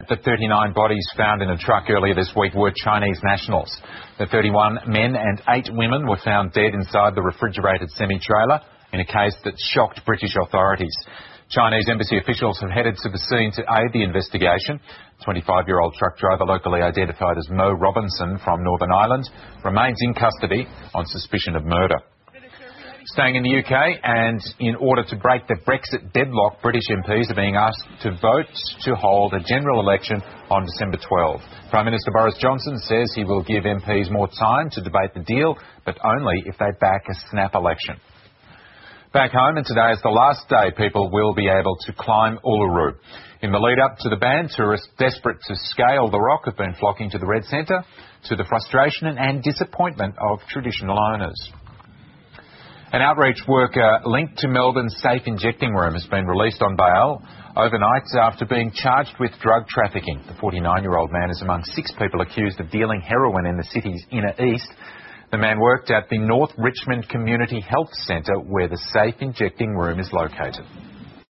the 39 bodies found in a truck earlier this week were Chinese nationals. The 31 men and 8 women were found dead inside the refrigerated semi-trailer in a case that shocked British authorities. Chinese embassy officials have headed to the scene to aid the investigation. 25-year-old truck driver, locally identified as Mo Robinson from Northern Ireland, remains in custody on suspicion of murder. Staying in the UK, and in order to break the Brexit deadlock, British MPs are being asked to vote to hold a general election on December 12. Prime Minister Boris Johnson says he will give MPs more time to debate the deal, but only if they back a snap election. Back home, and today is the last day people will be able to climb Uluru. In the lead-up to the ban, tourists desperate to scale the rock have been flocking to the Red Centre, to the frustration and disappointment of traditional owners. An outreach worker linked to Melbourne's safe injecting room has been released on bail overnight after being charged with drug trafficking. The 49-year-old man is among 6 people accused of dealing heroin in the city's inner east. The man worked at the North Richmond Community Health Centre, where the safe injecting room is located.